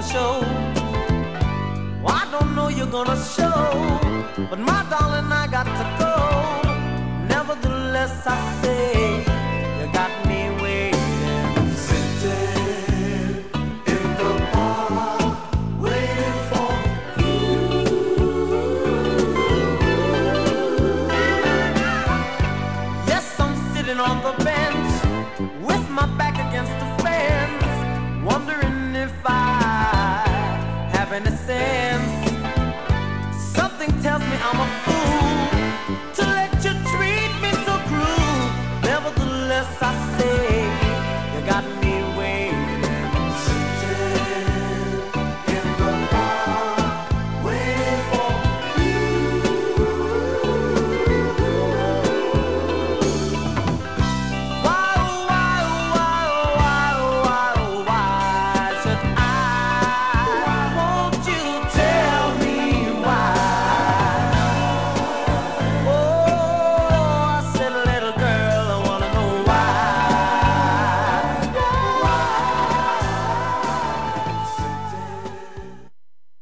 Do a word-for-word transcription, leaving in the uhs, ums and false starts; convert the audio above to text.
show. Well, I don't know you're gonna show, but my darling, I got to go. Nevertheless, I say